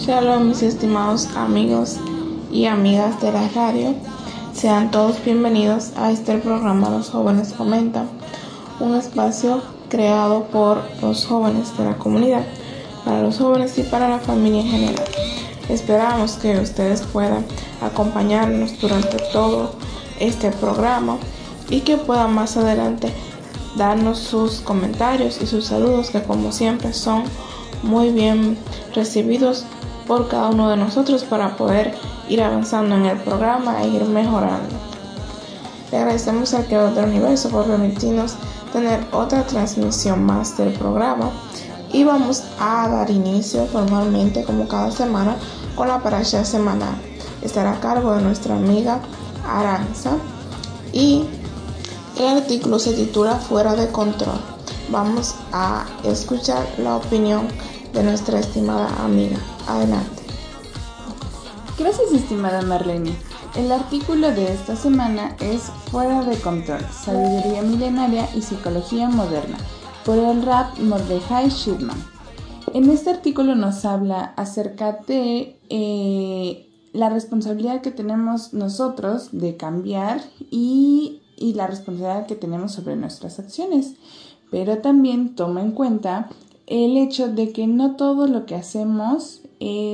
Shalom, mis estimados amigos y amigas de la radio. Sean todos bienvenidos a este programa Los Jóvenes Comentan, un espacio creado por los jóvenes de la comunidad, para los jóvenes y para la familia en general. Esperamos que ustedes puedan acompañarnos durante todo este programa y que puedan más adelante darnos sus comentarios y sus saludos, que como siempre son muy bien recibidos por cada uno de nosotros para poder ir avanzando en el programa e ir mejorando. Le agradecemos al Creador del Universo por permitirnos tener otra transmisión más del programa y vamos a dar inicio formalmente, como cada semana, con la parasha semanal. Estará a cargo de nuestra amiga Aranza y el artículo se titula Fuera de Control. Vamos a escuchar la opinión de nuestra estimada amiga. Adelante. Gracias, estimada Marlene. El artículo de esta semana es Fuera de Control, Sabiduría Milenaria y Psicología Moderna, por el Rab Mordechai Shidman. En este artículo nos habla acerca de la responsabilidad que tenemos nosotros de cambiar y la responsabilidad que tenemos sobre nuestras acciones, pero también toma en cuenta el hecho de que no todo lo que hacemos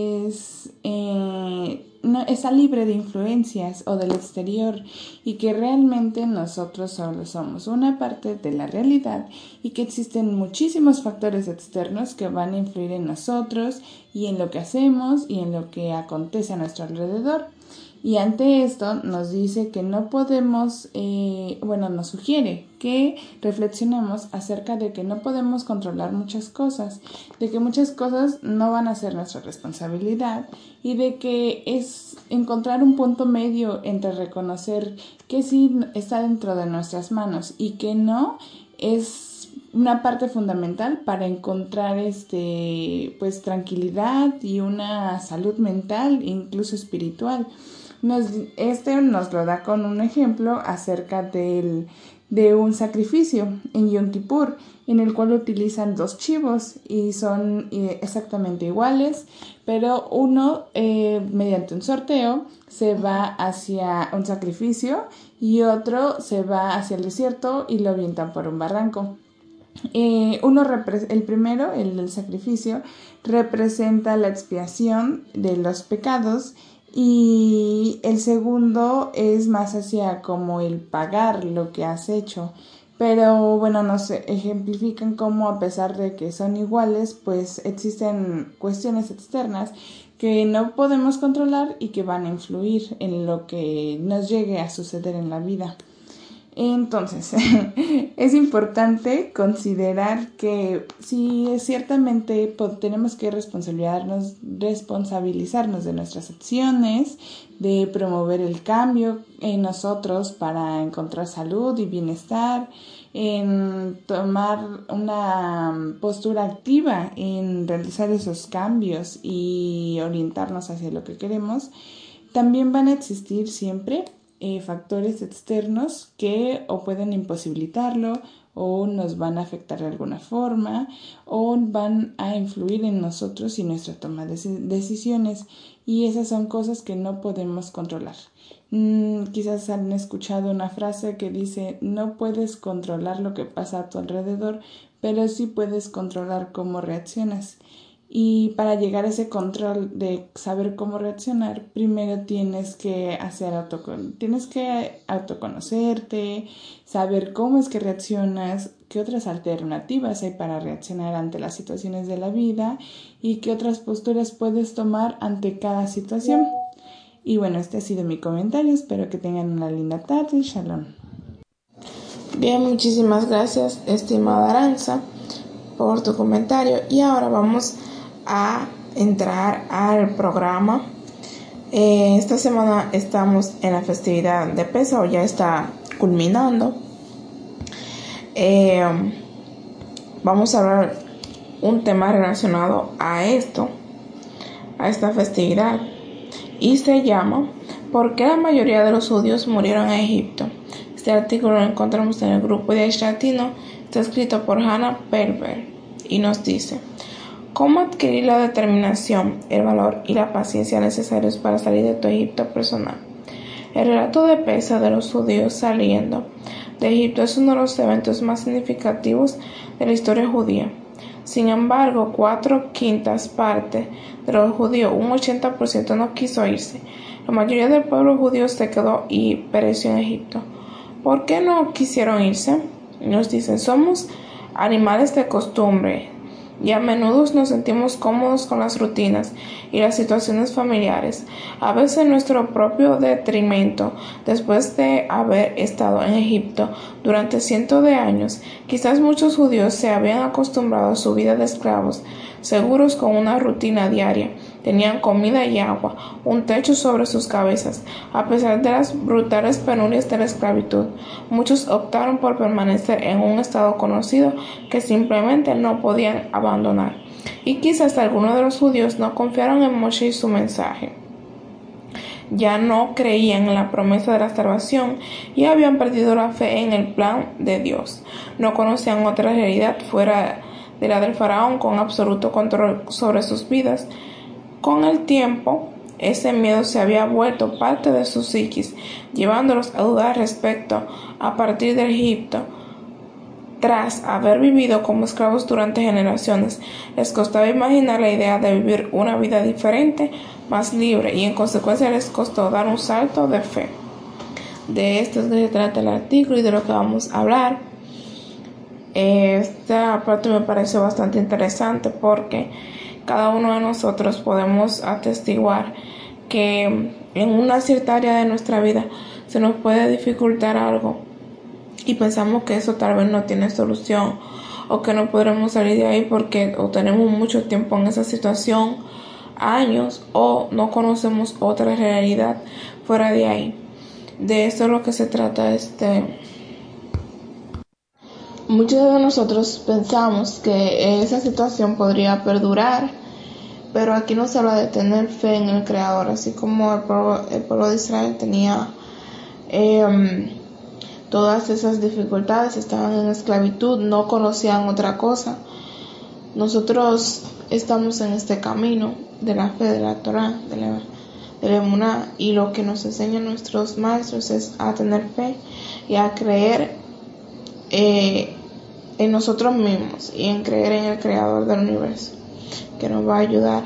está libre de influencias o del exterior, y que realmente nosotros solo somos una parte de la realidad y que existen muchísimos factores externos que van a influir en nosotros y en lo que hacemos y en lo que acontece a nuestro alrededor. Y ante esto nos dice que no podemos, nos sugiere que reflexionemos acerca de que no podemos controlar muchas cosas, de que muchas cosas no van a ser nuestra responsabilidad y de que es encontrar un punto medio entre reconocer que sí está dentro de nuestras manos y que no es una parte fundamental para encontrar tranquilidad y una salud mental, incluso espiritual. Nos lo da con un ejemplo acerca de un sacrificio en Yom Kippur, en el cual utilizan 2 chivos y son exactamente iguales, pero uno mediante un sorteo se va hacia un sacrificio y otro se va hacia el desierto y lo avientan por un barranco. El primero, el del sacrificio, representa la expiación de los pecados, y el segundo es más hacia como el pagar lo que has hecho. Pero nos ejemplifican cómo, a pesar de que son iguales, pues existen cuestiones externas que no podemos controlar y que van a influir en lo que nos llegue a suceder en la vida. Entonces, es importante considerar que sí, ciertamente tenemos que responsabilizarnos de nuestras acciones, de promover el cambio en nosotros para encontrar salud y bienestar, en tomar una postura activa en realizar esos cambios y orientarnos hacia lo que queremos. También van a existir siempre factores externos que o pueden imposibilitarlo o nos van a afectar de alguna forma o van a influir en nosotros y nuestra toma de decisiones, y esas son cosas que no podemos controlar. Quizás han escuchado una frase que dice: no puedes controlar lo que pasa a tu alrededor, pero sí puedes controlar cómo reaccionas. Y para llegar a ese control de saber cómo reaccionar, primero tienes que autoconocerte, saber cómo es que reaccionas, qué otras alternativas hay para reaccionar ante las situaciones de la vida y qué otras posturas puedes tomar ante cada situación. Y este ha sido mi comentario. Espero que tengan una linda tarde. Shalom. Bien, muchísimas gracias, estimada Aranza, por tu comentario. Y ahora vamos a entrar al programa. Esta semana estamos en la festividad de Pesaj, ya está culminando. Vamos a hablar un tema relacionado a esta festividad, y se llama ¿por qué la mayoría de los judíos murieron en Egipto? Este artículo lo encontramos en el grupo de Latino. Está escrito por Hannah Perver y nos dice: ¿Cómo adquirir la determinación, el valor y la paciencia necesarios para salir de tu Egipto personal? El relato de Pesach de los judíos saliendo de Egipto es uno de los eventos más significativos de la historia judía. Sin embargo, 4/5 partes de los judíos, un 80%, no quiso irse. La mayoría del pueblo judío se quedó y pereció en Egipto. ¿Por qué no quisieron irse? Nos dicen, somos animales de costumbre y a menudo nos sentimos cómodos con las rutinas y las situaciones familiares, a veces en nuestro propio detrimento. Después de haber estado en Egipto durante cientos de años, quizás muchos judíos se habían acostumbrado a su vida de esclavos, seguros con una rutina diaria. Tenían comida y agua, un techo sobre sus cabezas. A pesar de las brutales penurias de la esclavitud, muchos optaron por permanecer en un estado conocido que simplemente no podían abandonar. Y quizás algunos de los judíos no confiaron en Moshe y su mensaje. Ya no creían en la promesa de la salvación y habían perdido la fe en el plan de Dios. No conocían otra realidad fuera de la del faraón con absoluto control sobre sus vidas. Con el tiempo, ese miedo se había vuelto parte de su psiquis, llevándolos a dudar respecto a partir de Egipto. Tras haber vivido como esclavos durante generaciones, les costaba imaginar la idea de vivir una vida diferente, más libre, y en consecuencia les costó dar un salto de fe. De esto es de que se trata el artículo y de lo que vamos a hablar. Esta parte me parece bastante interesante porque cada uno de nosotros podemos atestiguar que en una cierta área de nuestra vida se nos puede dificultar algo y pensamos que eso tal vez no tiene solución o que no podremos salir de ahí porque o tenemos mucho tiempo en esa situación, años, o no conocemos otra realidad fuera de ahí. De esto es lo que se trata Muchos de nosotros pensamos que esa situación podría perdurar, pero aquí no se habla de tener fe en el Creador, así como el pueblo de Israel tenía todas esas dificultades, estaban en esclavitud, no conocían otra cosa. Nosotros estamos en este camino de la fe, de la Torah, de la emuná, y lo que nos enseñan nuestros maestros es a tener fe y a creer en nosotros mismos y en creer en el Creador del universo, que nos va a ayudar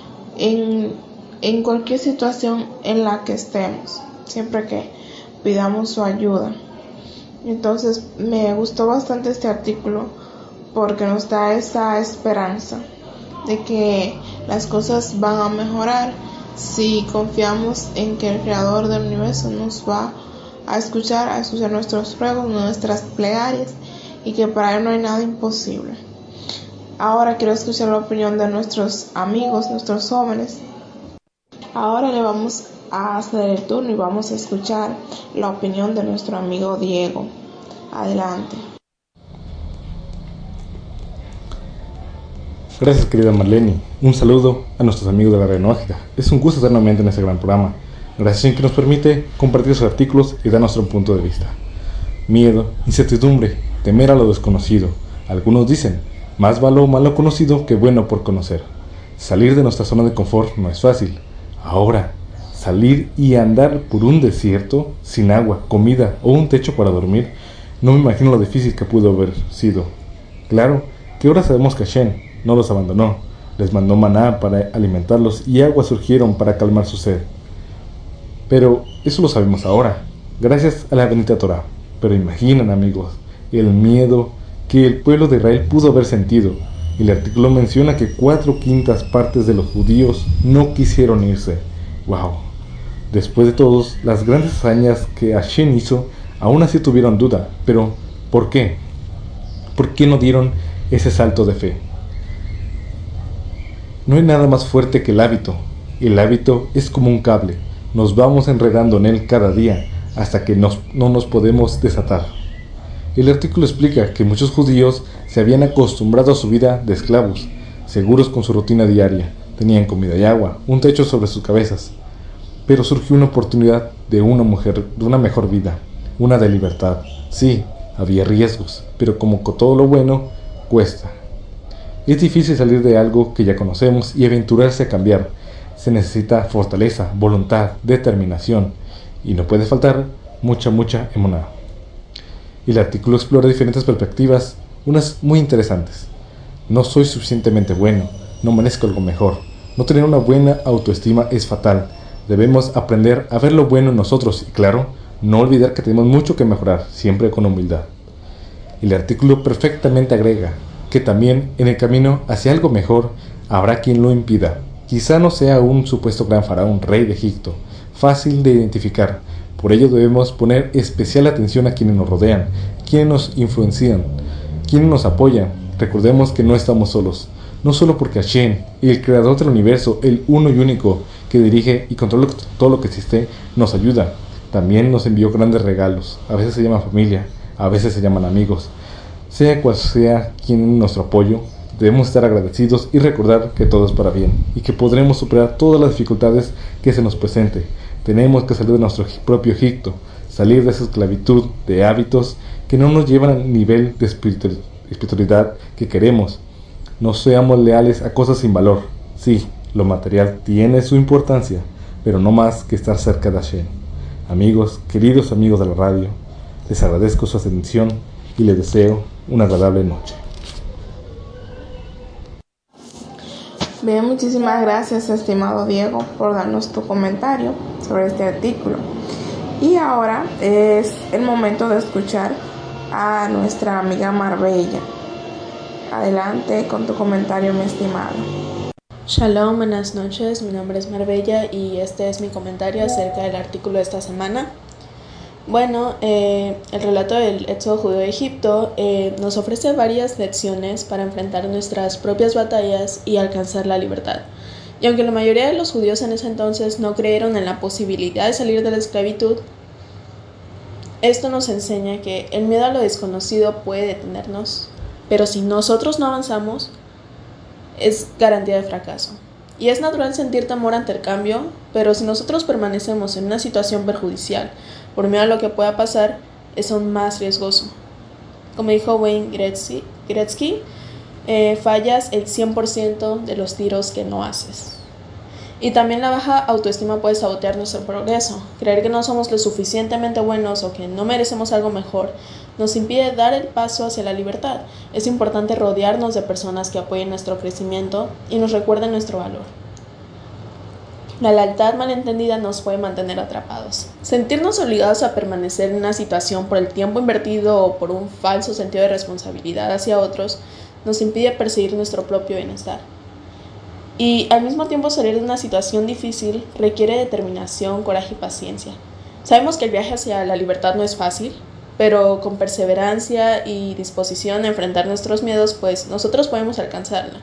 en cualquier situación en la que estemos, siempre que pidamos su ayuda. Entonces me gustó bastante este artículo porque nos da esa esperanza de que las cosas van a mejorar si confiamos en que el Creador del universo nos va a escuchar nuestros ruegos, nuestras plegarias, y que para Él no hay nada imposible. Ahora quiero escuchar la opinión de nuestros amigos, nuestros jóvenes. Ahora le vamos a hacer el turno y vamos a escuchar la opinión de nuestro amigo Diego. Adelante. Gracias, querida Marlene. Un saludo a nuestros amigos de la Red Nógica. Es un gusto estar nuevamente en este gran programa. Gracias en que nos permite compartir sus artículos y dar nuestro punto de vista. Miedo, incertidumbre, temer a lo desconocido. Algunos dicen, más vale lo malo conocido que bueno por conocer. Salir de nuestra zona de confort no es fácil. Ahora, salir y andar por un desierto, sin agua, comida o un techo para dormir, no me imagino lo difícil que pudo haber sido. Claro, que ahora sabemos que Hashem no los abandonó, les mandó maná para alimentarlos y aguas surgieron para calmar su sed. Pero eso lo sabemos ahora, gracias a la bendita Torah. Pero imaginen, amigos, el miedo que el pueblo de Israel pudo haber sentido. El artículo menciona que 4/5 partes de los judíos no quisieron irse. ¡Wow! Después de todas las grandes hazañas que Hashem hizo, aún así tuvieron duda. Pero, ¿por qué? ¿Por qué no dieron ese salto de fe? No hay nada más fuerte que el hábito. El hábito es como un cable. Nos vamos enredando en él cada día hasta que no nos podemos desatar. El artículo explica que muchos judíos se habían acostumbrado a su vida de esclavos, seguros con su rutina diaria, tenían comida y agua, un techo sobre sus cabezas. Pero surgió una oportunidad de una mejor vida, una de libertad. Sí, había riesgos, pero como con todo lo bueno, cuesta. Es difícil salir de algo que ya conocemos y aventurarse a cambiar. Se necesita fortaleza, voluntad, determinación y no puede faltar mucha emuná. Y el artículo explora diferentes perspectivas, unas muy interesantes. No soy suficientemente bueno, no merezco algo mejor. No tener una buena autoestima es fatal. Debemos aprender a ver lo bueno en nosotros y, claro, no olvidar que tenemos mucho que mejorar, siempre con humildad. El artículo perfectamente agrega que también en el camino hacia algo mejor habrá quien lo impida. Quizá no sea un supuesto gran faraón, rey de Egipto, fácil de identificar. Por ello debemos poner especial atención a quienes nos rodean, quienes nos influencian, quienes nos apoyan. Recordemos que no estamos solos, no solo porque Hashem, el creador del universo, el uno y único que dirige y controla todo lo que existe, nos ayuda. También nos envió grandes regalos. A veces se llaman familia, a veces se llaman amigos. Sea cual sea quien nuestro apoyo, debemos estar agradecidos y recordar que todo es para bien y que podremos superar todas las dificultades que se nos presente. Tenemos que salir de nuestro propio Egipto, salir de esa esclavitud de hábitos que no nos llevan al nivel de espiritualidad que queremos. No seamos leales a cosas sin valor. Sí, lo material tiene su importancia, pero no más que estar cerca de Hashem. Amigos, queridos amigos de la radio, les agradezco su atención y les deseo una agradable noche. Bien, muchísimas gracias, estimado Diego, por darnos tu comentario sobre este artículo. Y ahora es el momento de escuchar a nuestra amiga Marbella. Adelante con tu comentario, mi estimado. Shalom, buenas noches, mi nombre es Marbella y este es mi comentario acerca del artículo de esta semana. Bueno, el relato del éxodo judío de Egipto nos ofrece varias lecciones para enfrentar nuestras propias batallas y alcanzar la libertad. Y aunque la mayoría de los judíos en ese entonces no creyeron en la posibilidad de salir de la esclavitud, esto nos enseña que el miedo a lo desconocido puede detenernos, pero si nosotros no avanzamos, es garantía de fracaso. Y es natural sentir temor ante el cambio, pero si nosotros permanecemos en una situación perjudicial por miedo a lo que pueda pasar, es aún más riesgoso. Como dijo Wayne Gretzky, fallas el 100% de los tiros que no haces. Y también la baja autoestima puede sabotear nuestro progreso. Creer que no somos lo suficientemente buenos o que no merecemos algo mejor nos impide dar el paso hacia la libertad. Es importante rodearnos de personas que apoyen nuestro crecimiento y nos recuerden nuestro valor. La lealtad malentendida nos puede mantener atrapados. Sentirnos obligados a permanecer en una situación por el tiempo invertido o por un falso sentido de responsabilidad hacia otros nos impide perseguir nuestro propio bienestar. Y al mismo tiempo salir de una situación difícil requiere determinación, coraje y paciencia. Sabemos que el viaje hacia la libertad no es fácil, pero con perseverancia y disposición a enfrentar nuestros miedos, pues nosotros podemos alcanzarla.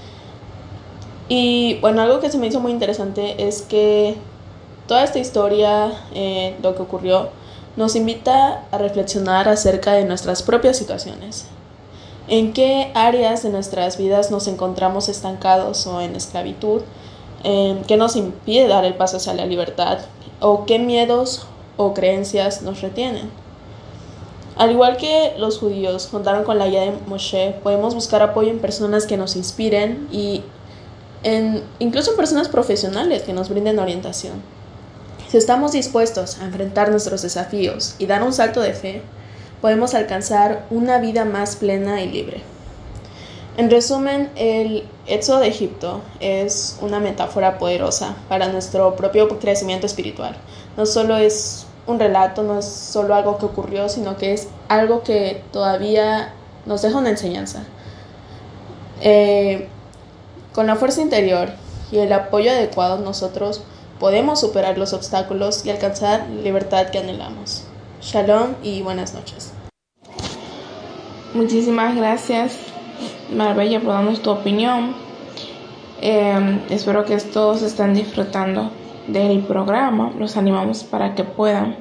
Y bueno, algo que se me hizo muy interesante es que toda esta historia, lo que ocurrió, nos invita a reflexionar acerca de nuestras propias situaciones. ¿En qué áreas de nuestras vidas nos encontramos estancados o en esclavitud? ¿Qué nos impide dar el paso hacia la libertad? ¿O qué miedos o creencias nos retienen? Al igual que los judíos contaron con la guía de Moshe, podemos buscar apoyo en personas que nos inspiren y incluso en personas profesionales que nos brinden orientación. Si estamos dispuestos a enfrentar nuestros desafíos y dar un salto de fe, podemos alcanzar una vida más plena y libre. En resumen, el éxodo de Egipto es una metáfora poderosa para nuestro propio crecimiento espiritual. No solo es un relato, no es solo algo que ocurrió, sino que es algo que todavía nos deja una enseñanza. Con la fuerza interior y el apoyo adecuado, nosotros podemos superar los obstáculos y alcanzar la libertad que anhelamos. Shalom y buenas noches. Muchísimas gracias, Marbella, por darnos tu opinión. Espero que todos estén disfrutando del programa. Los animamos para que puedan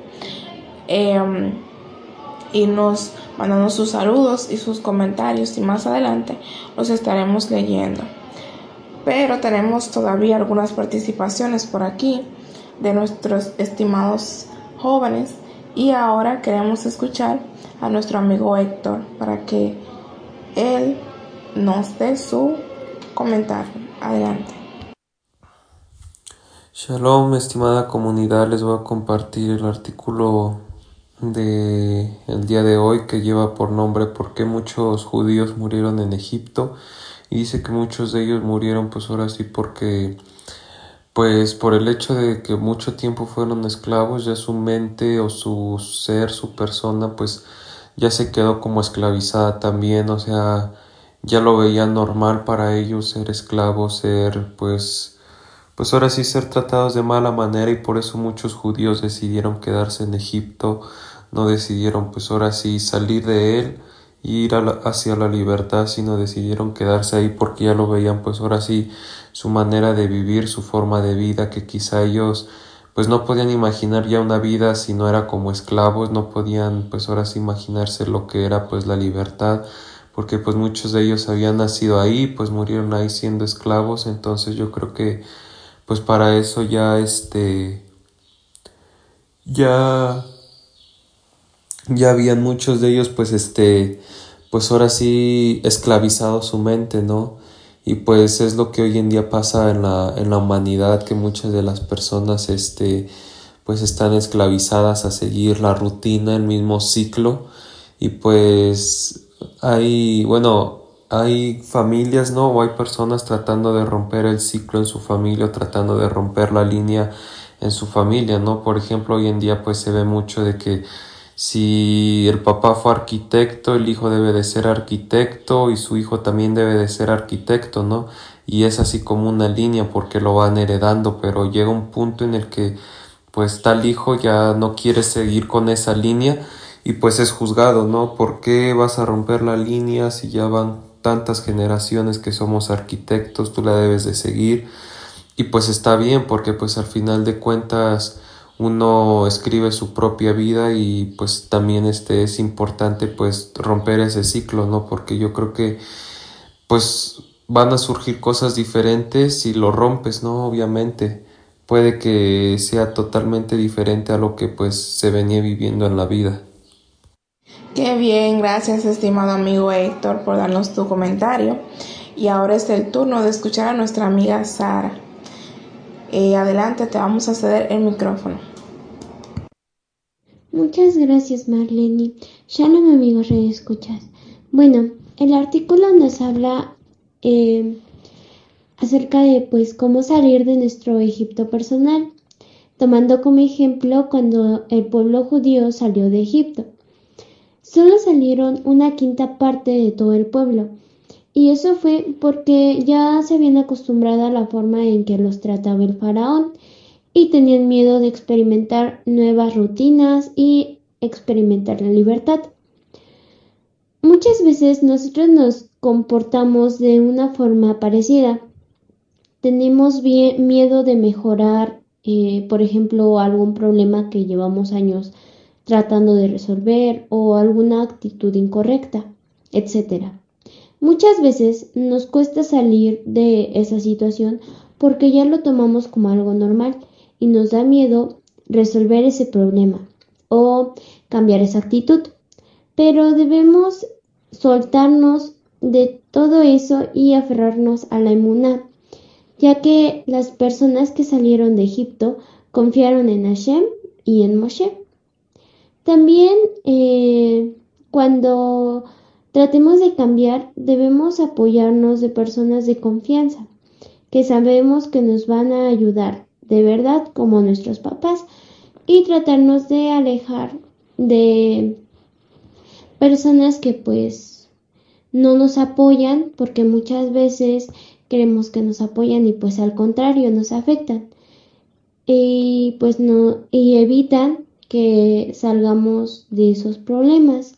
irnos mandando sus saludos y sus comentarios, y más adelante los estaremos leyendo. Pero tenemos todavía algunas participaciones por aquí de nuestros estimados jóvenes, y ahora queremos escuchar a nuestro amigo Héctor para que él nos dé su comentario. Adelante. Shalom, estimada comunidad, les voy a compartir el artículo de el día de hoy que lleva por nombre ¿Por qué muchos judíos murieron en Egipto? Y dice que muchos de ellos murieron pues ahora sí porque pues por el hecho de que mucho tiempo fueron esclavos, ya su mente o su ser, su persona pues ya se quedó como esclavizada también, o sea, ya lo veían normal para ellos ser esclavos, ser pues ahora sí ser tratados de mala manera, y por eso muchos judíos decidieron quedarse en Egipto, no decidieron pues ahora sí salir de él e ir hacia la libertad, sino decidieron quedarse ahí porque ya lo veían pues ahora sí su manera de vivir, su forma de vida, que quizá ellos pues no podían imaginar ya una vida si no era como esclavos, no podían pues ahora sí imaginarse lo que era pues la libertad, porque pues muchos de ellos habían nacido ahí, pues murieron ahí siendo esclavos. Entonces yo creo que pues para eso ya ya habían muchos de ellos pues ahora sí esclavizado su mente, ¿no? Y pues es lo que hoy en día pasa en la humanidad, que muchas de las personas pues están esclavizadas a seguir la rutina, el mismo ciclo. Y pues hay familias, ¿no? O hay personas tratando de romper el ciclo en su familia, o tratando de romper la línea en su familia, ¿no? Por ejemplo, hoy en día pues se ve mucho de que si el papá fue arquitecto, el hijo debe de ser arquitecto y su hijo también debe de ser arquitecto, ¿no? Y es así como una línea porque lo van heredando, pero llega un punto en el que pues tal hijo ya no quiere seguir con esa línea y pues es juzgado, ¿no? ¿Por qué vas a romper la línea si ya van tantas generaciones que somos arquitectos? Tú la debes de seguir. Y pues está bien porque pues al final de cuentas uno escribe su propia vida, y pues también es importante pues romper ese ciclo, ¿no? Porque yo creo que pues van a surgir cosas diferentes si lo rompes, ¿no? Obviamente puede que sea totalmente diferente a lo que pues se venía viviendo en la vida. Qué bien, gracias estimado amigo Héctor por darnos tu comentario. Y ahora es el turno de escuchar a nuestra amiga Sara. Adelante, te vamos a ceder el micrófono. Muchas gracias, Marlene. Shalom, amigos radioescuchas. Bueno, el artículo nos habla acerca de pues cómo salir de nuestro Egipto personal, tomando como ejemplo cuando el pueblo judío salió de Egipto. Solo salieron una quinta parte de todo el pueblo, y eso fue porque ya se habían acostumbrado a la forma en que los trataba el faraón y tenían miedo de experimentar nuevas rutinas y experimentar la libertad. Muchas veces nosotros nos comportamos de una forma parecida. Tenemos miedo de mejorar, por ejemplo, algún problema que llevamos años tratando de resolver, o alguna actitud incorrecta, etc. Muchas veces nos cuesta salir de esa situación porque ya lo tomamos como algo normal y nos da miedo resolver ese problema o cambiar esa actitud. Pero debemos soltarnos de todo eso y aferrarnos a la emuná, ya que las personas que salieron de Egipto confiaron en Hashem y en Moshe. También cuando tratemos de cambiar, debemos apoyarnos de personas de confianza, que sabemos que nos van a ayudar de verdad, como nuestros papás, y tratarnos de alejar de personas que pues no nos apoyan, porque muchas veces creemos que nos apoyan y pues al contrario nos afectan, y pues no, y evitan que salgamos de esos problemas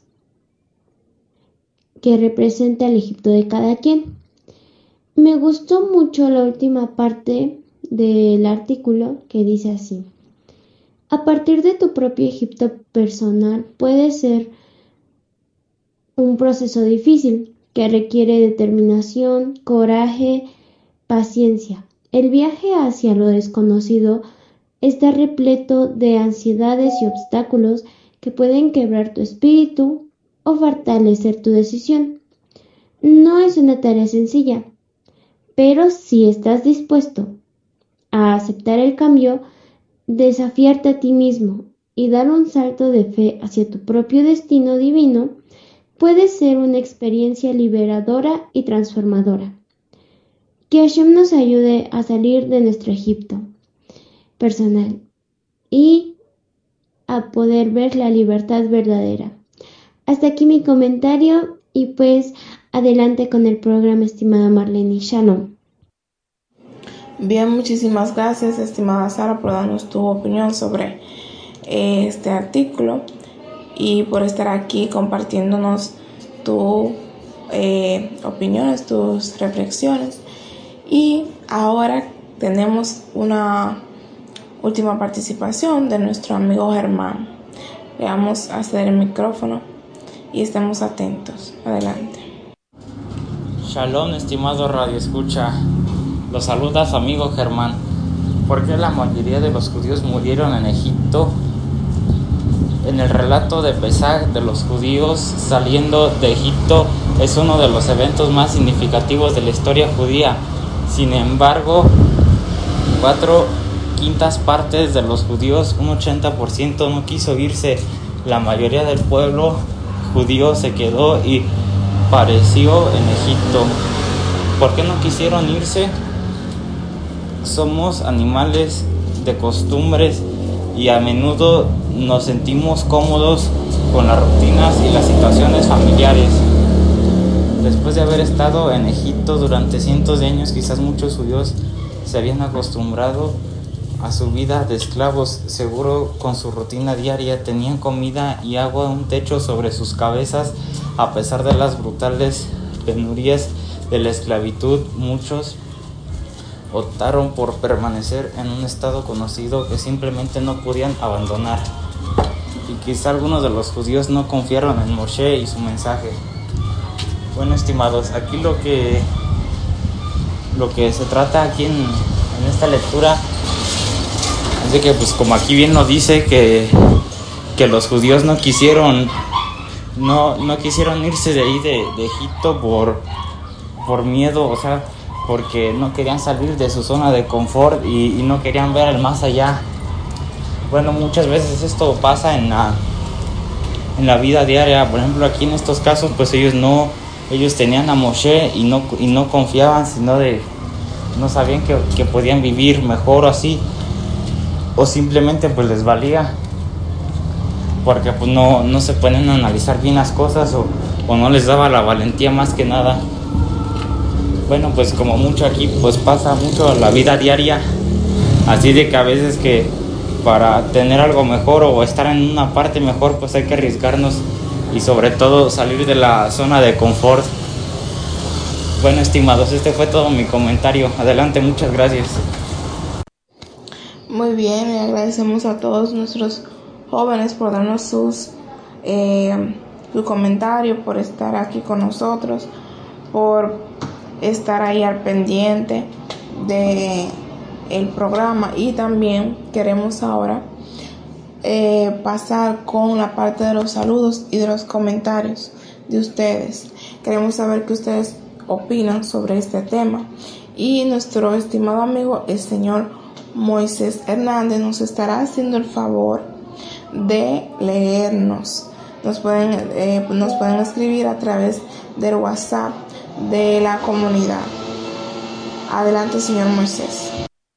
que representa el Egipto de cada quien. Me gustó mucho la última parte del artículo, que dice así: a partir de tu propio Egipto personal puede ser un proceso difícil que requiere determinación, coraje, paciencia. El viaje hacia lo desconocido está repleto de ansiedades y obstáculos que pueden quebrar tu espíritu o fortalecer tu decisión. No es una tarea sencilla, pero si estás dispuesto a aceptar el cambio, desafiarte a ti mismo y dar un salto de fe hacia tu propio destino divino, puede ser una experiencia liberadora y transformadora. Que Hashem nos ayude a salir de nuestro Egipto personal y a poder ver la libertad verdadera. Hasta aquí mi comentario y pues adelante con el programa, estimada Marlene. Shalom. Bien, muchísimas gracias, estimada Sara, por darnos tu opinión sobre este artículo y por estar aquí compartiéndonos tus opiniones, tus reflexiones. Y ahora tenemos una última participación de nuestro amigo Germán. Le vamos a ceder el micrófono y estemos atentos. Adelante. Shalom, estimado Radio Escucha. Los saluda su amigo Germán. ¿Por qué la mayoría de los judíos murieron en Egipto? En el relato de Pesaj de los judíos saliendo de Egipto es uno de los eventos más significativos de la historia judía. Sin embargo, 4/5 partes de los judíos, un 80%, no quiso irse. La mayoría del pueblo judío se quedó y pereció en Egipto. ¿Por qué no quisieron irse? Somos animales de costumbres y a menudo nos sentimos cómodos con las rutinas y las situaciones familiares. Después de haber estado en Egipto durante cientos de años, quizás muchos judíos se habían acostumbrado a su vida de esclavos. Seguro con su rutina diaria tenían comida y agua, un techo sobre sus cabezas. A pesar de las brutales penurias de la esclavitud, muchos optaron por permanecer en un estado conocido que simplemente no podían abandonar. Y quizá algunos de los judíos no confiaron en Moshe y su mensaje. Bueno, estimados, aquí lo que se trata aquí en esta lectura es de que, pues como aquí bien nos dice, que los judíos no quisieron irse de ahí de Egipto por miedo, o sea, porque no querían salir de su zona de confort y no querían ver el más allá. Bueno, muchas veces esto pasa en la vida diaria. Por ejemplo, aquí en estos casos, pues ellos tenían a Moshe y no confiaban, no sabían que podían vivir mejor o así, o simplemente pues les valía, porque pues no se pueden analizar bien las cosas o no les daba la valentía más que nada. Bueno, pues como mucho aquí, pues pasa mucho la vida diaria, así de que a veces que para tener algo mejor o estar en una parte mejor, pues hay que arriesgarnos y sobre todo salir de la zona de confort. Bueno, estimados, este fue todo mi comentario. Adelante, muchas gracias. Muy bien, le agradecemos a todos nuestros jóvenes por darnos su comentario, por estar aquí con nosotros, por estar ahí al pendiente de el programa. Y también queremos ahora pasar con la parte de los saludos y de los comentarios de ustedes. Queremos saber qué ustedes opinan sobre este tema, y nuestro estimado amigo el señor Moisés Hernández nos estará haciendo el favor de leernos. Nos pueden escribir a través del WhatsApp de la comunidad. Adelante, señor Moisés.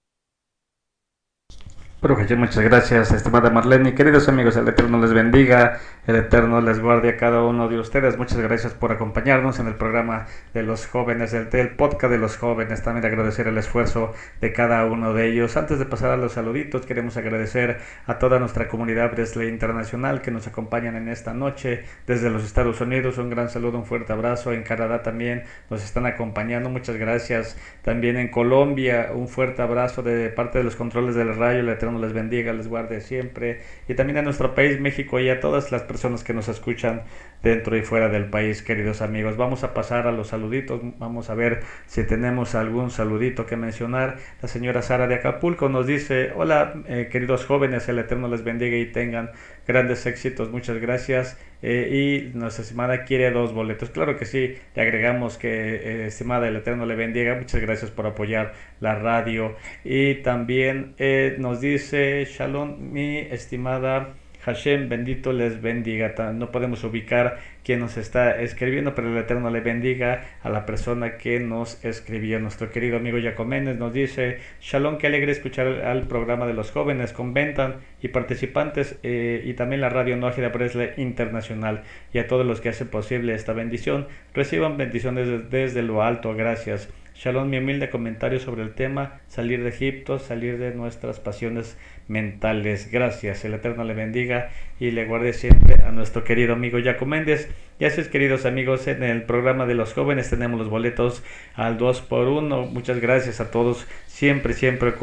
Muchas gracias, estimada Marlene. Queridos amigos, el Eterno les bendiga, el Eterno les guarde a cada uno de ustedes. Muchas gracias por acompañarnos en el programa de los jóvenes, del podcast de los jóvenes. También agradecer el esfuerzo de cada uno de ellos. Antes de pasar a los saluditos, queremos agradecer a toda nuestra comunidad Bresle Internacional que nos acompañan en esta noche desde los Estados Unidos. Un gran saludo, un fuerte abrazo. En Canadá también nos están acompañando. Muchas gracias. También en Colombia, un fuerte abrazo de parte de los controles del radio. El Eterno Eterno les bendiga, les guarde siempre, y también a nuestro país México y a todas las personas que nos escuchan dentro y fuera del país, queridos amigos. Vamos a pasar a los saluditos, vamos a ver si tenemos algún saludito que mencionar. La señora Sara de Acapulco nos dice: hola, queridos jóvenes, el Eterno les bendiga y tengan grandes éxitos, muchas gracias. Y nuestra estimada quiere 2 boletos. Claro que sí, le agregamos que estimada, el Eterno le bendiga, muchas gracias por apoyar la radio. Y también nos dice: Shalom, mi estimada Hashem, bendito les bendiga. No podemos ubicar quién nos está escribiendo, pero el Eterno le bendiga a la persona que nos escribió. Nuestro querido amigo Jacob Méndez nos dice: Shalom, qué alegre escuchar al programa de los jóvenes, conventan y participantes, y también la radio Nógida Bresle Internacional, y a todos los que hacen posible esta bendición. Reciban bendiciones desde lo alto, gracias. Shalom, mi humilde comentario sobre el tema: salir de Egipto, salir de nuestras pasiones mentales. Gracias, el Eterno le bendiga y le guarde siempre a nuestro querido amigo Jacob Méndez. Y así es, queridos amigos, en el programa de los jóvenes tenemos los boletos al 2x1. Muchas gracias a todos, siempre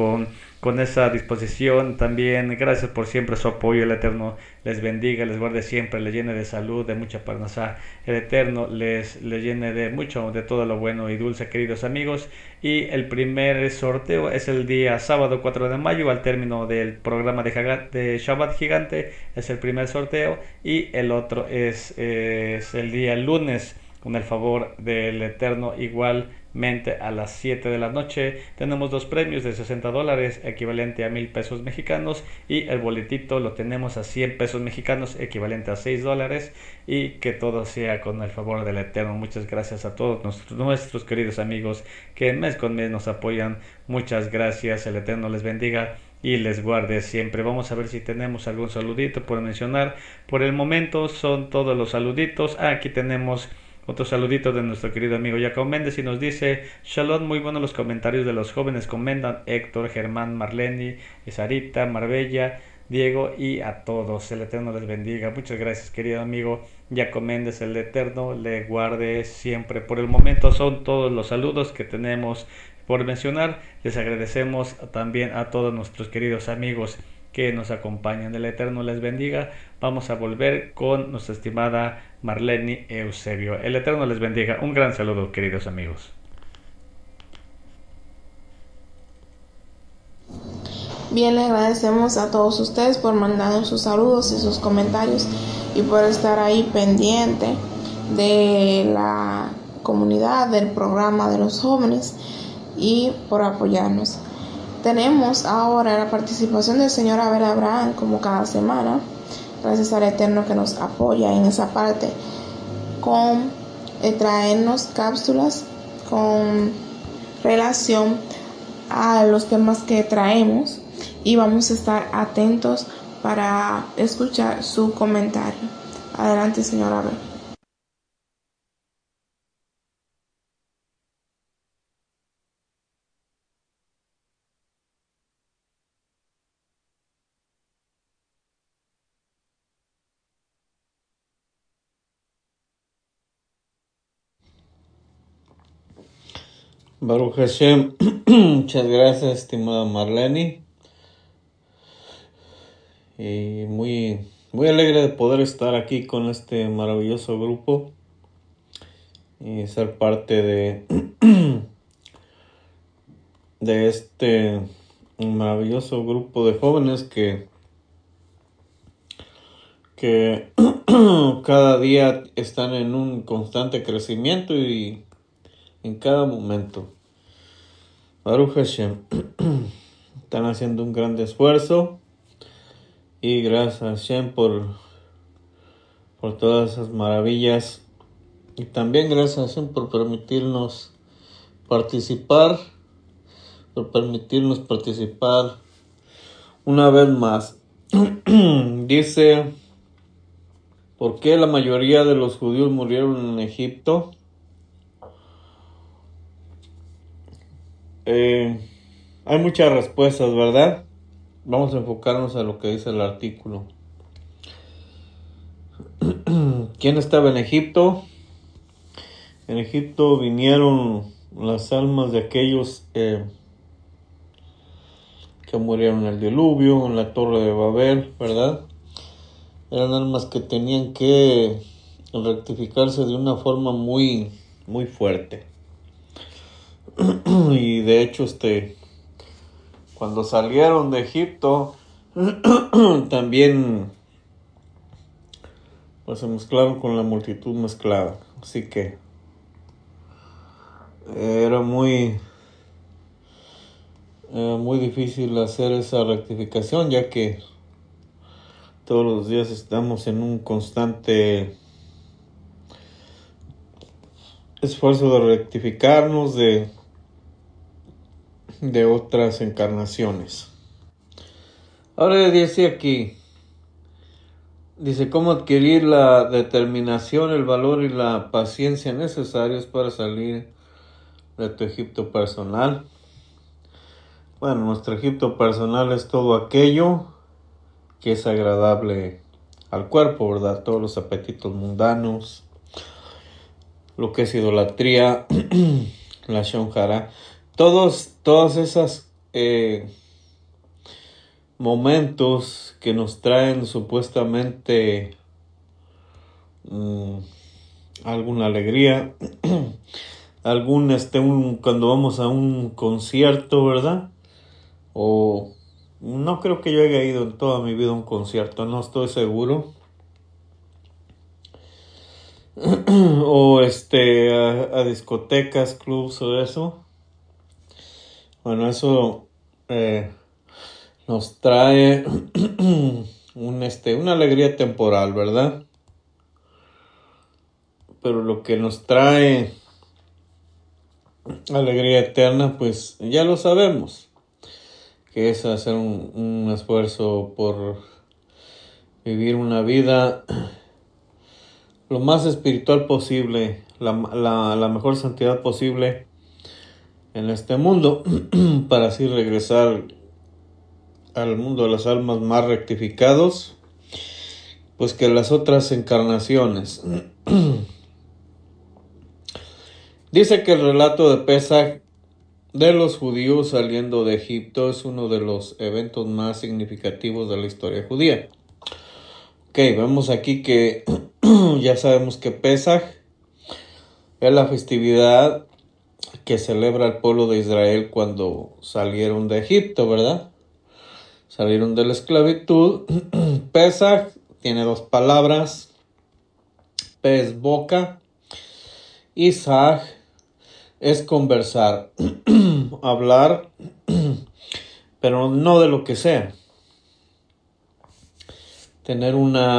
con esa disposición. También gracias por siempre su apoyo. El Eterno les bendiga, les guarde siempre, les llene de salud, de mucha parnasá. El Eterno les llene de mucho, de todo lo bueno y dulce, queridos amigos. Y el primer sorteo es el día sábado 4 de mayo, al término del programa de Shabbat Gigante, es el primer sorteo. Y el otro es el día lunes, con el favor del Eterno, igualmente a las 7 de la noche. Tenemos 2 premios de $60, equivalente a 1,000 pesos mexicanos, y el boletito lo tenemos a 100 pesos mexicanos, equivalente a $6, y que todo sea con el favor del Eterno. Muchas gracias a todos nuestros queridos amigos que mes con mes nos apoyan. Muchas gracias, el Eterno les bendiga y les guarde siempre. Vamos a ver si tenemos algún saludito por mencionar. Por el momento son todos los saluditos. Aquí tenemos otro saludito de nuestro querido amigo Jacob Méndez, y nos dice: Shalom, muy buenos los comentarios de los jóvenes, comentan Héctor, Germán, Marlene, Sarita, Marbella, Diego y a todos. El Eterno les bendiga. Muchas gracias, querido amigo Jacob Méndez. El Eterno le guarde siempre. Por el momento son todos los saludos que tenemos por mencionar. Les agradecemos también a todos nuestros queridos amigos que nos acompañan. El Eterno les bendiga. Vamos a volver con nuestra estimada Marlene Eusebio. El Eterno les bendiga. Un gran saludo, queridos amigos. Bien, le agradecemos a todos ustedes por mandarnos sus saludos y sus comentarios, y por estar ahí pendiente de la comunidad, del programa de los jóvenes, y por apoyarnos. Tenemos ahora la participación del señor Abel Abraham, como cada semana. Gracias al Eterno que nos apoya en esa parte con traernos cápsulas con relación a los temas que traemos, y vamos a estar atentos para escuchar su comentario. Adelante, señor Abel. Baruch Hashem, muchas gracias, estimada Marlene, y muy alegre de poder estar aquí con este maravilloso grupo y ser parte de este maravilloso grupo de jóvenes que cada día están en un constante crecimiento y en cada momento. Baruch Hashem, están haciendo un gran esfuerzo, y gracias a Hashem por todas esas maravillas, y también gracias a Hashem por permitirnos participar una vez más. Dice: ¿por qué la mayoría de los judíos murieron en Egipto? Hay muchas respuestas, ¿verdad? Vamos a enfocarnos a lo que dice el artículo. ¿Quién estaba en Egipto? En Egipto vinieron las almas de aquellos que murieron en el diluvio, en la torre de Babel, ¿verdad? Eran almas que tenían que rectificarse de una forma muy, muy fuerte. Y de hecho, cuando salieron de Egipto, también pues se mezclaron con la multitud mezclada. Así que era muy difícil hacer esa rectificación, ya que todos los días estamos en un constante esfuerzo de rectificarnos de otras encarnaciones. Ahora dice aquí, cómo adquirir la determinación, el valor y la paciencia necesarios para salir de tu Egipto personal. Bueno, nuestro Egipto personal es todo aquello que es agradable al cuerpo, ¿verdad? Todos los apetitos mundanos, lo que es idolatría, la shonjara, todas esas momentos que nos traen supuestamente alguna alegría, cuando vamos a un concierto, ¿verdad? O no creo que yo haya ido en toda mi vida a un concierto, no estoy seguro. O a discotecas, clubs o eso. Bueno, eso nos trae una alegría temporal, ¿verdad? Pero lo que nos trae alegría eterna, pues ya lo sabemos, que es hacer un esfuerzo por vivir una vida lo más espiritual posible, la mejor santidad posible en este mundo, para así regresar al mundo de las almas más rectificados, pues que las otras encarnaciones. Dice que el relato de Pesaj de los judíos saliendo de Egipto es uno de los eventos más significativos de la historia judía. Ok, vemos aquí que ya sabemos que Pesaj es la festividad que celebra el pueblo de Israel cuando salieron de Egipto, ¿verdad? Salieron de la esclavitud. Pesaj tiene dos palabras. Pe es boca. Y Saj es conversar, hablar, pero no de lo que sea. Tener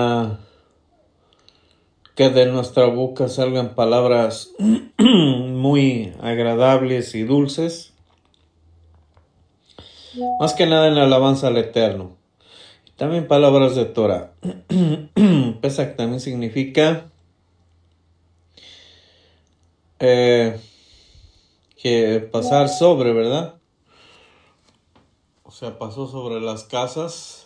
que de nuestra boca salgan palabras muy agradables y dulces. Más que nada en la alabanza al Eterno. También palabras de Torah. Pesach también significa que pasar sobre, ¿verdad? O sea, pasó sobre las casas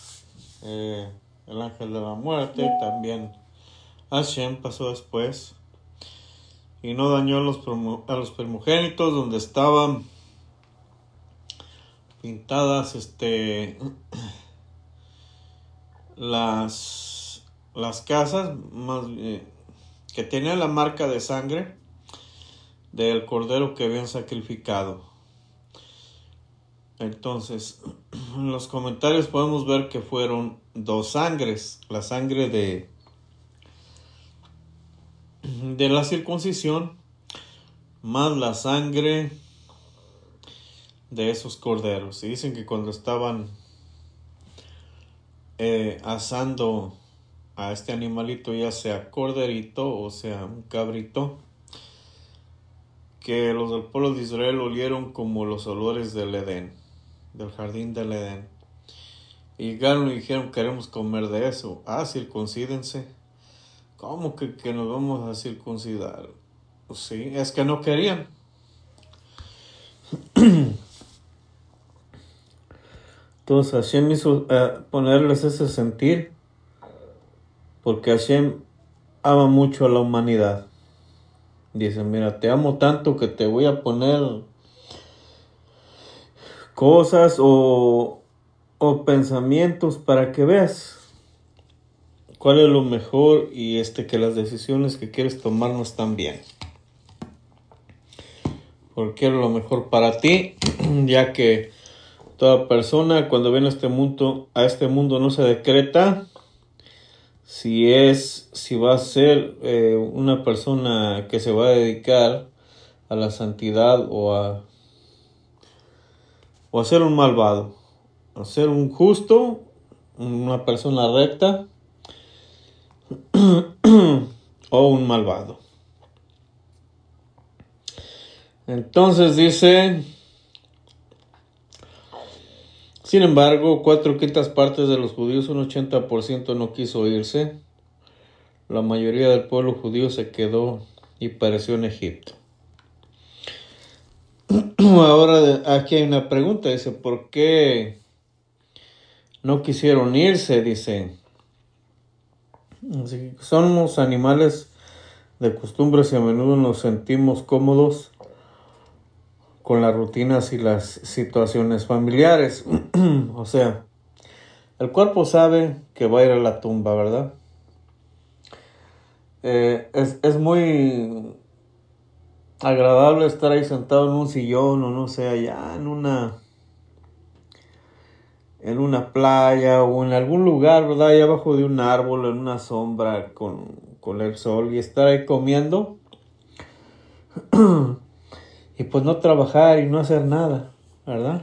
el ángel de la muerte, también Hashem pasó después y no dañó a los primogénitos donde estaban pintadas las casas más que tenían la marca de sangre del cordero que habían sacrificado. Entonces, en los comentarios podemos ver que fueron dos sangres, la sangre de la circuncisión más la sangre de esos corderos. Y dicen que cuando estaban asando a este animalito, ya sea corderito o sea un cabrito, que los del pueblo de Israel olieron como los olores del Edén, del jardín del Edén. Y llegaron y dijeron: queremos comer de eso. Circuncídense. ¿Cómo que nos vamos a circuncidar? Pues sí, es que no querían. Entonces Hashem hizo ponerles ese sentir, porque Hashem ama mucho a la humanidad. Dice: mira, te amo tanto que te voy a poner cosas o pensamientos para que veas cuál es lo mejor y que las decisiones que quieres tomar no están bien. Porque es lo mejor para ti, ya que toda persona cuando viene a este mundo no se decreta si va a ser una persona que se va a dedicar a la santidad o a ser un malvado, a ser un justo, una persona recta o un malvado. Entonces dice: sin embargo, 4/5 partes de los judíos, un 80% no quiso irse. La mayoría del pueblo judío se quedó y pereció en Egipto. Ahora aquí hay una pregunta, dice: ¿por qué no quisieron irse? Dice: somos animales de costumbres y a menudo nos sentimos cómodos con las rutinas y las situaciones familiares. O sea, el cuerpo sabe que va a ir a la tumba, ¿verdad? Es muy agradable estar ahí sentado en un sillón o no sé, allá en una playa o en algún lugar, ¿verdad? Ahí abajo de un árbol, en una sombra con el sol y estar ahí comiendo y pues no trabajar y no hacer nada, ¿verdad?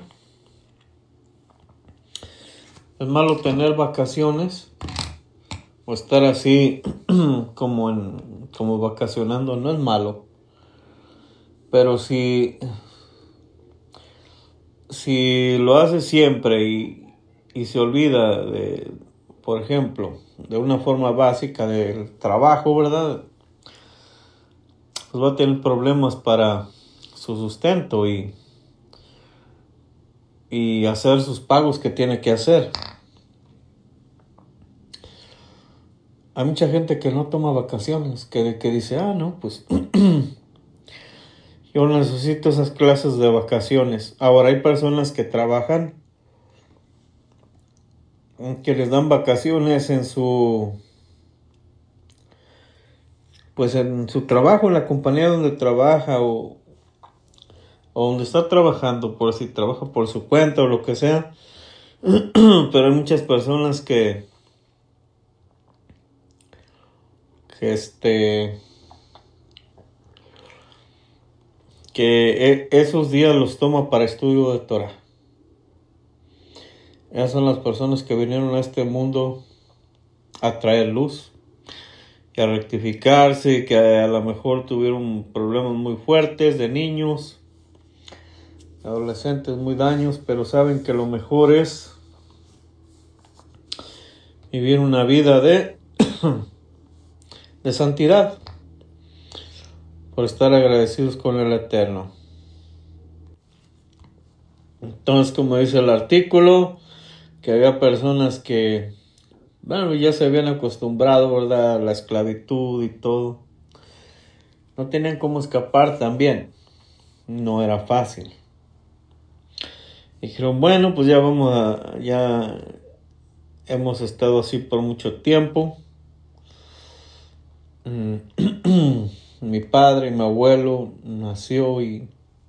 Es malo tener vacaciones o estar así como vacacionando, no es malo. Pero si lo hace siempre y se olvida de, por ejemplo, de una forma básica del trabajo, ¿verdad? Pues va a tener problemas para su sustento y hacer sus pagos que tiene que hacer. Hay mucha gente que no toma vacaciones, que dice: no, pues yo necesito esas clases de vacaciones. Ahora hay personas que trabajan, que les dan vacaciones en su trabajo, en la compañía donde trabaja o donde está trabajando, por si trabaja por su cuenta o lo que sea. Pero hay muchas personas que esos días los toma para estudio de Torah. Esas son las personas que vinieron a este mundo a traer luz y a rectificarse, que a lo mejor tuvieron problemas muy fuertes de niños, adolescentes muy daños, pero saben que lo mejor es vivir una vida de santidad, por estar agradecidos con el Eterno. Entonces, como dice el artículo, que había personas que, ya se habían acostumbrado, ¿verdad?, a la esclavitud y todo. No tenían cómo escapar también. No era fácil. Dijeron: bueno, pues ya hemos estado así por mucho tiempo. Mi padre y mi abuelo nació y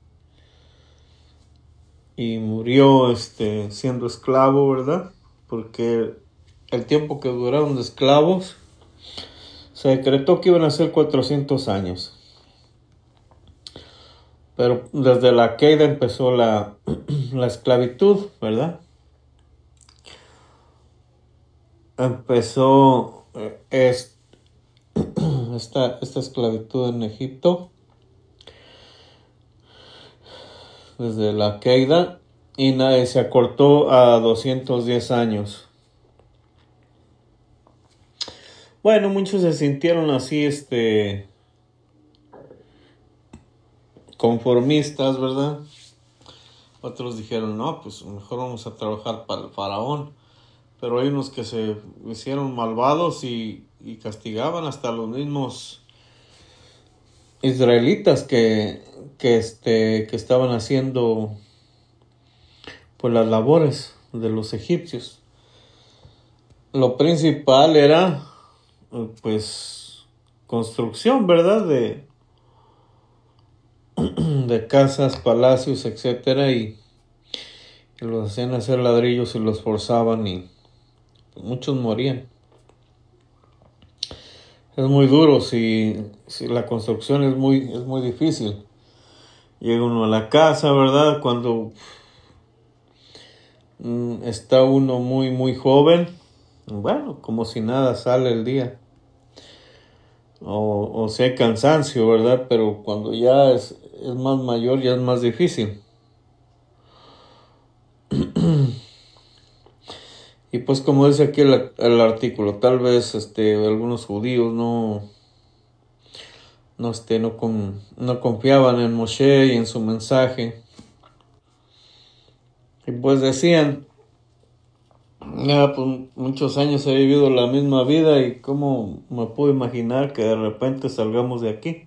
murió siendo esclavo, ¿verdad? Porque el tiempo que duraron de esclavos se decretó que iban a ser 400 años. Pero desde la queda empezó la esclavitud, ¿verdad? Empezó esta esclavitud en Egipto desde la queda y se acortó a 210 años. Bueno, muchos se sintieron así conformistas, ¿verdad? Otros dijeron: no, pues mejor vamos a trabajar para el faraón. Pero hay unos que se hicieron malvados y castigaban hasta los mismos israelitas que estaban haciendo pues las labores de los egipcios. Lo principal era pues construcción, ¿verdad? De casas, palacios, etcétera, y los hacían hacer ladrillos y los forzaban y muchos morían. Es muy duro si la construcción es muy difícil. Llega uno a la casa, ¿verdad? Cuando está uno muy joven, bueno, como si nada sale el día. O si hay cansancio, ¿verdad? Pero cuando ya es más mayor, ya es más difícil. Y pues como dice aquí el artículo, tal vez algunos judíos no confiaban en Moshe y en su mensaje. Y pues decían, ya pues muchos años he vivido la misma vida y cómo me puedo imaginar que de repente salgamos de aquí.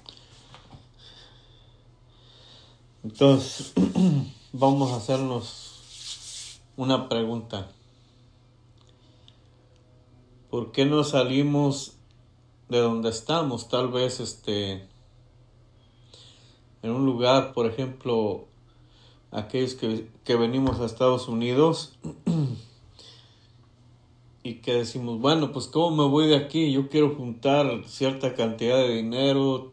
Entonces, vamos a hacernos una pregunta. ¿Por qué no salimos de donde estamos? Tal vez en un lugar, por ejemplo, aquellos que venimos a Estados Unidos y que decimos, bueno, pues ¿cómo me voy de aquí? Yo quiero juntar cierta cantidad de dinero,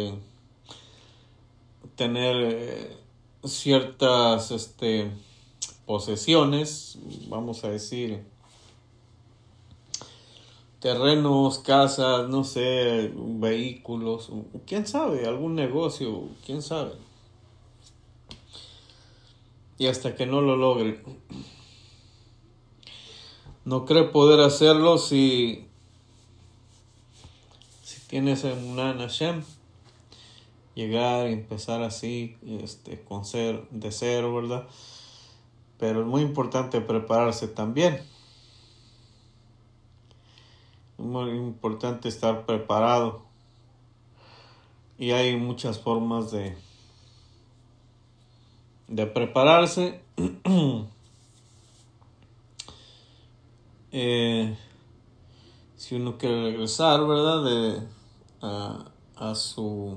tener ciertas posesiones, vamos a decir, terrenos, casas, no sé, vehículos, quién sabe, algún negocio, quién sabe. Y hasta que no lo logre, no cree poder hacerlo si tienes emuná en Hashem. Llegar y empezar así, de cero, ¿verdad? Pero es muy importante prepararse también. Es muy importante estar preparado. Y hay muchas formas de prepararse. Si uno quiere regresar, ¿verdad? A su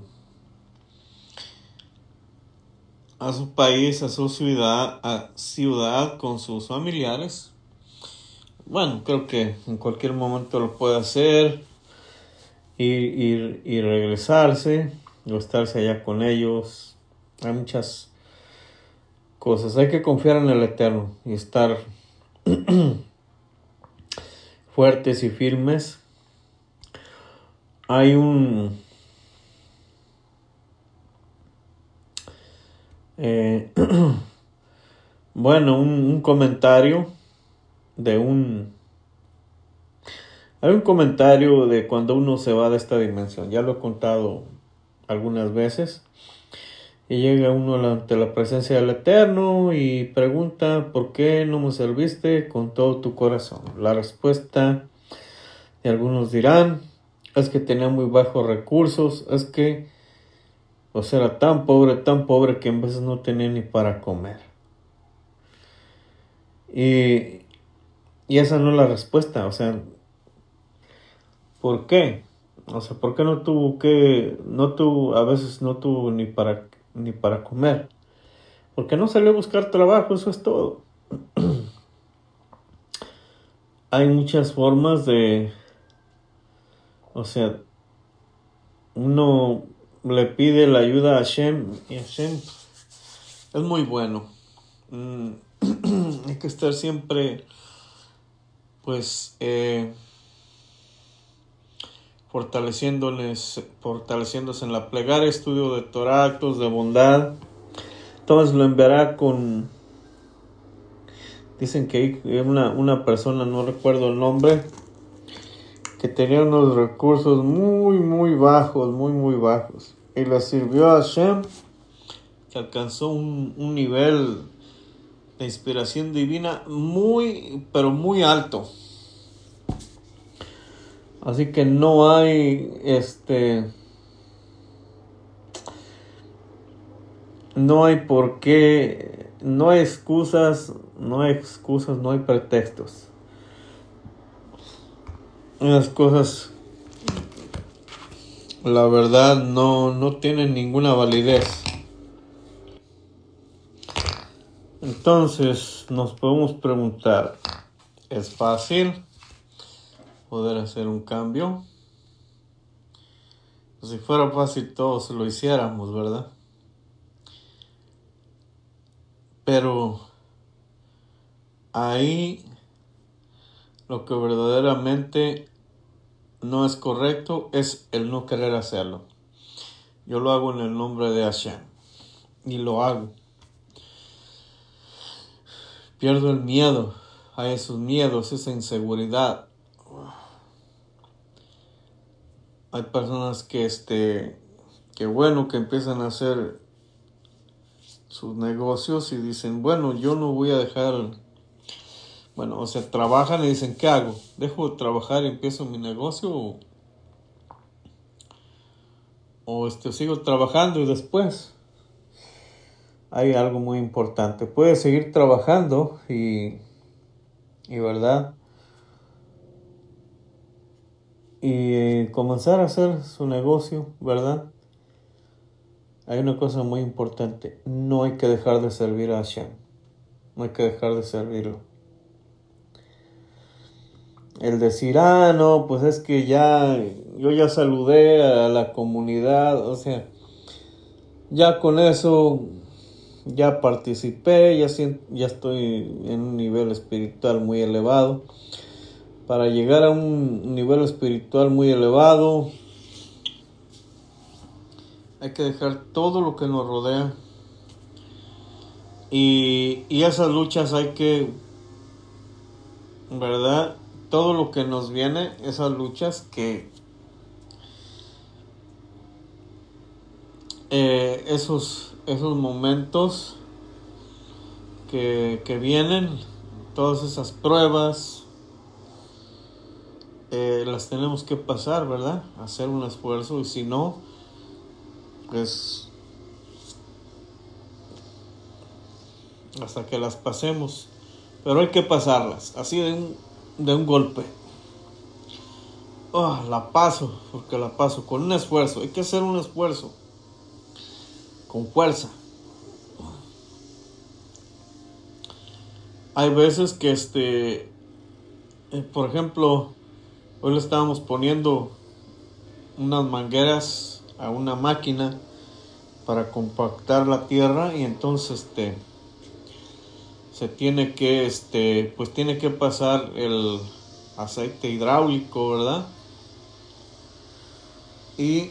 país, a su ciudad con sus familiares. Bueno, creo que en cualquier momento lo puede hacer y regresarse o estarse allá con ellos. Hay muchas cosas. Hay que confiar en el Eterno y estar fuertes y firmes. Hay un comentario hay un comentario de cuando uno se va de esta dimensión. Ya lo he contado algunas veces. Y llega uno ante la presencia del Eterno y pregunta, ¿por qué no me serviste con todo tu corazón? La respuesta de algunos dirán, es que tenía muy bajos recursos, es que era tan pobre que en veces no tenía ni para comer. Y esa no es la respuesta, ¿por qué? ¿Por qué a veces no tuvo ni para comer? Porque no salió a buscar trabajo, eso es todo. Hay muchas formas uno le pide la ayuda a Hashem y Hashem es muy bueno. Hay que estar siempre fortaleciéndose en la plegaria, estudio de Torah, actos de bondad. Entonces lo enviará dicen que una persona, no recuerdo el nombre, que tenía unos recursos muy bajos, y le sirvió a Hashem, que alcanzó un nivel de inspiración divina pero muy alto. Así que no hay por qué no hay excusas, no hay pretextos. Las cosas, la verdad, no tienen ninguna validez. Entonces nos podemos preguntar, ¿es fácil poder hacer un cambio? Si fuera fácil todos lo hiciéramos, ¿verdad? Pero ahí lo que verdaderamente no es correcto es el no querer hacerlo. Yo lo hago en el nombre de Hashem y lo hago. Pierdo el miedo a esos miedos, esa inseguridad. Hay personas que empiezan a hacer sus negocios y dicen, bueno, yo no voy a dejar, trabajan y dicen, ¿qué hago? ¿Dejo de trabajar y empiezo mi negocio? O sigo trabajando y después? Hay algo muy importante. Puedes seguir trabajando y ¿verdad? Y comenzar a hacer su negocio, ¿verdad? Hay una cosa muy importante. No hay que dejar de servir a Hashem. No hay que dejar de servirlo. El decir, no, pues es que yo ya saludé a la comunidad, ya con eso, ya participé, ya estoy en un nivel espiritual muy elevado. Para llegar a un nivel espiritual muy elevado, hay que dejar todo lo que nos rodea. Y esas luchas hay que, ¿verdad? Todo lo que nos viene, esas luchas que esos momentos que vienen, todas esas pruebas, las tenemos que pasar, ¿verdad? Hacer un esfuerzo, y si no, pues hasta que las pasemos. Pero hay que pasarlas, así de un golpe. La paso, porque la paso con un esfuerzo. Hay que hacer un esfuerzo con fuerza. Hay veces que por ejemplo, hoy le estábamos poniendo unas mangueras a una máquina para compactar la tierra, y entonces se tiene que tiene que pasar el aceite hidráulico, ¿verdad? Y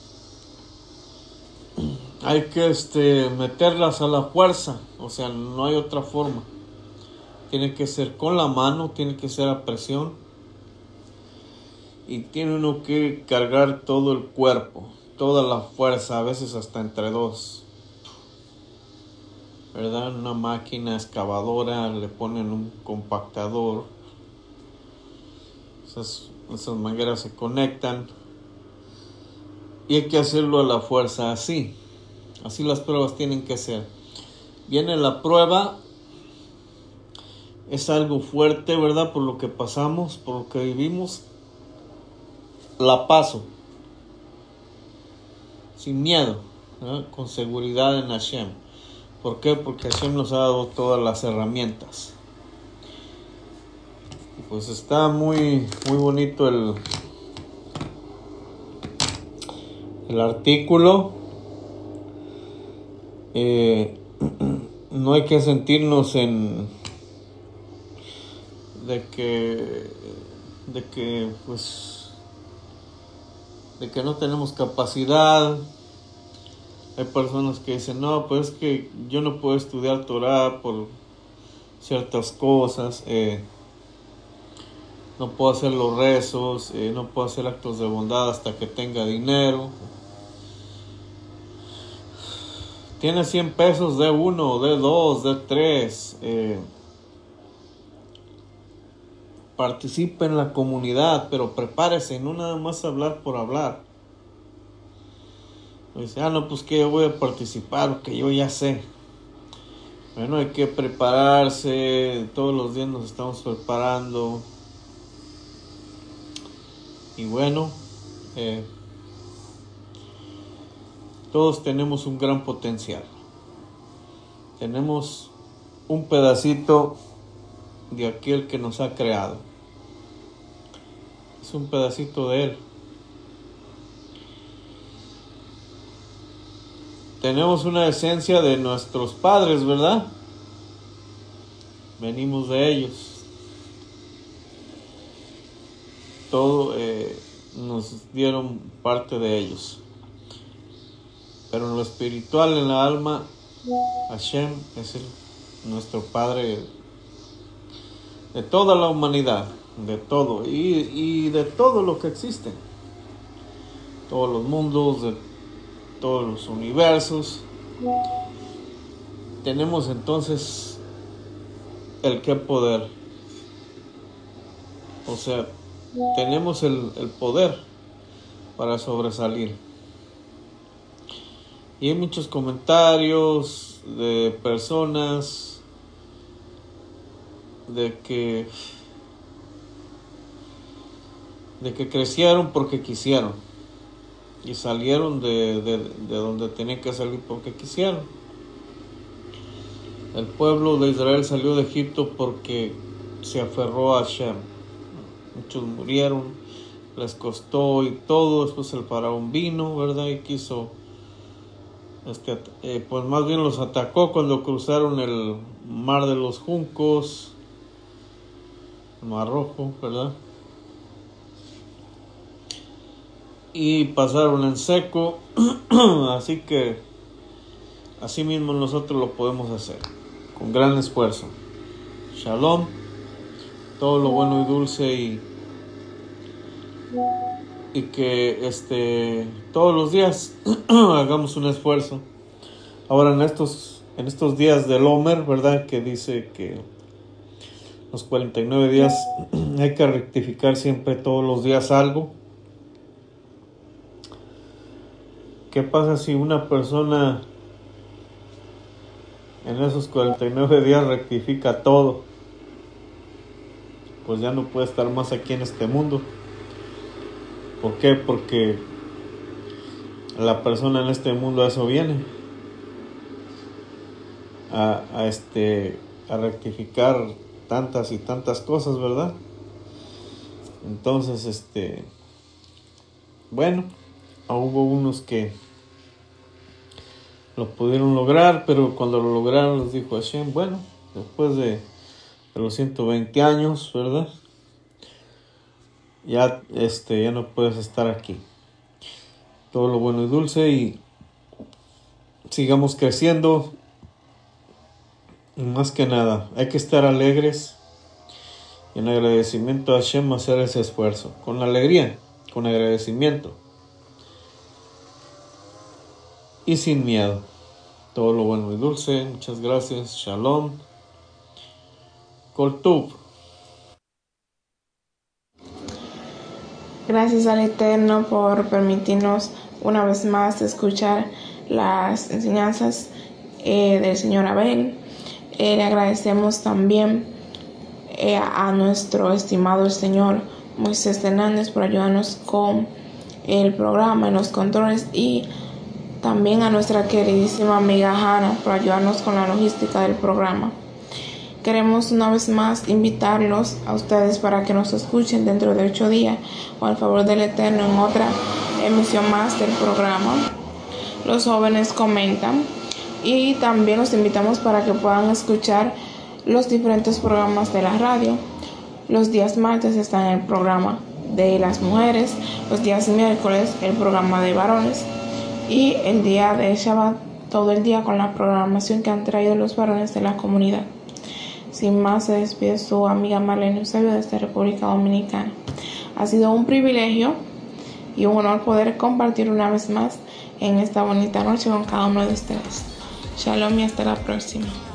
hay que meterlas a la fuerza, no hay otra forma. Tiene que ser con la mano, tiene que ser a presión, y tiene uno que cargar todo el cuerpo, toda la fuerza, a veces hasta entre dos, ¿verdad? Una máquina excavadora, le ponen un compactador, esas mangueras se conectan, y hay que hacerlo a la fuerza, así las pruebas tienen que ser. Viene la prueba, es algo fuerte, ¿verdad? Por lo que pasamos, por lo que vivimos, la paso sin miedo, ¿no? Con seguridad en Hashem. ¿Por qué? Porque Hashem nos ha dado todas las herramientas. Pues está muy, muy bonito el artículo. No hay que sentirnos de que no tenemos capacidad. Hay personas que dicen, no, pues es que yo no puedo estudiar Torah por ciertas cosas, no puedo hacer los rezos, no puedo hacer actos de bondad hasta que tenga dinero. Tiene 100 pesos de 1, de 2, de 3. Participe en la comunidad, pero prepárese, no nada más hablar por hablar. Dice, no, pues que yo voy a participar, que yo ya sé. Bueno, hay que prepararse, todos los días nos estamos preparando. Y bueno, todos tenemos un gran potencial. Tenemos un pedacito de aquel que nos ha creado. Es un pedacito de Él. Tenemos una esencia de nuestros padres, ¿verdad? Venimos de ellos. Todo nos dieron parte de ellos. Pero en lo espiritual, en la alma, Hashem es nuestro Padre de toda la humanidad, de todo y de todo lo que existe. Todos los mundos, de todos los universos. Tenemos entonces el qué poder. O sea, tenemos el poder para sobresalir. Y hay muchos comentarios de personas de que crecieron porque quisieron y salieron de donde tenían que salir porque quisieron. El pueblo de Israel salió de Egipto porque se aferró a Hashem. Muchos murieron, les costó y todo. Después el faraón vino, ¿verdad? Y quiso, pues más bien los atacó cuando cruzaron el mar de los juncos, el mar rojo, ¿verdad? Y pasaron en seco. Así que así mismo nosotros lo podemos hacer con gran esfuerzo. Shalom, todo lo bueno y dulce, y que todos los días hagamos un esfuerzo. Ahora en estos días del Omer, ¿verdad? Que dice que los 49 días hay que rectificar siempre todos los días algo. ¿Qué pasa si una persona en esos 49 días rectifica todo? Pues ya no puede estar más aquí en este mundo. ¿Por qué? Porque la persona en este mundo a eso viene. A rectificar tantas y tantas cosas, ¿verdad? Entonces, bueno, hubo unos que lo pudieron lograr, pero cuando lo lograron les dijo Hashem, bueno, después de los 120 años, ¿verdad? Ya no puedes estar aquí. Todo lo bueno y dulce, y sigamos creciendo. Y más que nada, hay que estar alegres y en agradecimiento a Hashem hacer ese esfuerzo, con alegría, con agradecimiento y sin miedo. Todo lo bueno y dulce. Muchas gracias. Shalom. Kol Tuv. Gracias al Eterno por permitirnos una vez más escuchar las enseñanzas del señor Abel. Le agradecemos también a nuestro estimado el señor Moisés Hernández por ayudarnos con el programa en los controles, y también a nuestra queridísima amiga Hannah por ayudarnos con la logística del programa. Queremos una vez más invitarlos a ustedes para que nos escuchen dentro de 8 días o al favor del Eterno en otra emisión más del programa Los Jóvenes Comentan. Y también los invitamos para que puedan escuchar los diferentes programas de la radio. Los días martes están el programa de las mujeres, los días miércoles el programa de varones, y el día de Shabbat todo el día con la programación que han traído los varones de la comunidad. Sin más, se despide su amiga Marlene Eusebio desde República Dominicana. Ha sido un privilegio y un honor poder compartir una vez más en esta bonita noche con cada uno de ustedes. Shalom y hasta la próxima.